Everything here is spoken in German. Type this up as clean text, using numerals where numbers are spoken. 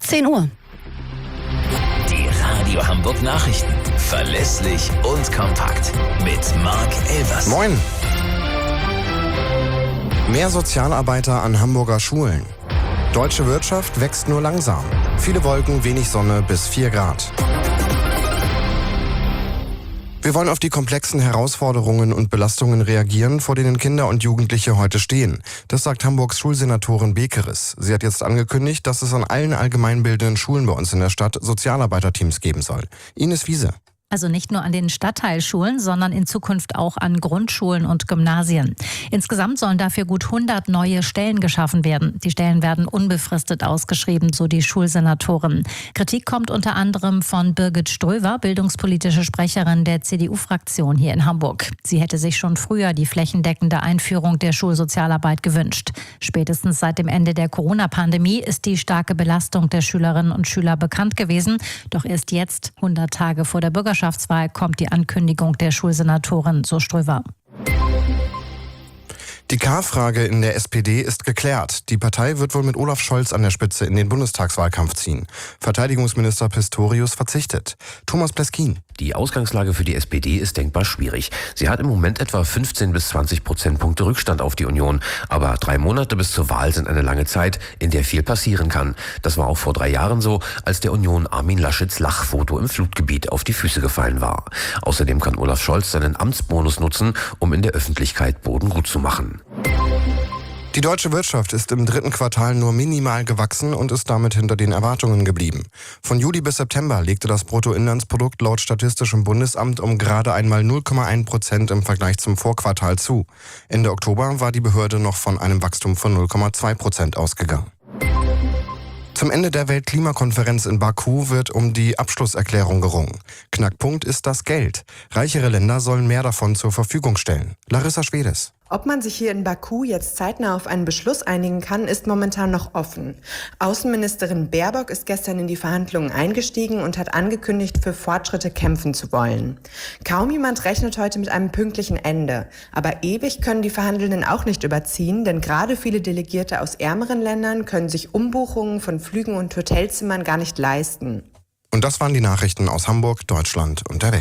10 Uhr. Die Radio Hamburg Nachrichten. Verlässlich und kompakt. Mit Marc Elvers. Moin. Mehr Sozialarbeiter an Hamburger Schulen. Deutsche Wirtschaft wächst nur langsam. Viele Wolken, wenig Sonne bis 4 Grad. Wir wollen auf die komplexen Herausforderungen und Belastungen reagieren, vor denen Kinder und Jugendliche heute stehen. Das sagt Hamburgs Schulsenatorin Bekeres. Sie hat jetzt angekündigt, dass es an allen allgemeinbildenden Schulen bei uns in der Stadt Sozialarbeiterteams geben soll. Ines Wiese. Also nicht nur an den Stadtteilschulen, sondern in Zukunft auch an Grundschulen und Gymnasien. Insgesamt sollen dafür gut 100 neue Stellen geschaffen werden. Die Stellen werden unbefristet ausgeschrieben, so die Schulsenatorin. Kritik kommt unter anderem von Birgit Ströver, bildungspolitische Sprecherin der CDU-Fraktion hier in Hamburg. Sie hätte sich schon früher die flächendeckende Einführung der Schulsozialarbeit gewünscht. Spätestens seit dem Ende der Corona-Pandemie ist die starke Belastung der Schülerinnen und Schüler bekannt gewesen. Doch erst jetzt, 100 Tage vor der Bürgerschaftswahl, kommt die Ankündigung der Schulsenatorin, so Ströver. Die K-Frage in der SPD ist geklärt. Die Partei wird wohl mit Olaf Scholz an der Spitze in den Bundestagswahlkampf ziehen. Verteidigungsminister Pistorius verzichtet. Thomas Pleskin. Die Ausgangslage für die SPD ist denkbar schwierig. Sie hat im Moment etwa 15 bis 20 Prozentpunkte Rückstand auf die Union. Aber 3 Monate bis zur Wahl sind eine lange Zeit, in der viel passieren kann. Das war auch vor 3 Jahren so, als der Union Armin Laschets Lachfoto im Flutgebiet auf die Füße gefallen war. Außerdem kann Olaf Scholz seinen Amtsbonus nutzen, um in der Öffentlichkeit Boden gut zu machen. Die deutsche Wirtschaft ist im 3. Quartal nur minimal gewachsen und ist damit hinter den Erwartungen geblieben. Von Juli bis September legte das Bruttoinlandsprodukt laut Statistischem Bundesamt um gerade einmal 0,1% im Vergleich zum Vorquartal zu. Ende Oktober war die Behörde noch von einem Wachstum von 0,2% ausgegangen. Zum Ende der Weltklimakonferenz in Baku wird um die Abschlusserklärung gerungen. Knackpunkt ist das Geld. Reichere Länder sollen mehr davon zur Verfügung stellen. Larissa Schwedes. Ob man sich hier in Baku jetzt zeitnah auf einen Beschluss einigen kann, ist momentan noch offen. Außenministerin Baerbock ist gestern in die Verhandlungen eingestiegen und hat angekündigt, für Fortschritte kämpfen zu wollen. Kaum jemand rechnet heute mit einem pünktlichen Ende. Aber ewig können die Verhandelnden auch nicht überziehen, denn gerade viele Delegierte aus ärmeren Ländern können sich Umbuchungen von Flügen und Hotelzimmern gar nicht leisten. Und das waren die Nachrichten aus Hamburg, Deutschland und der Welt.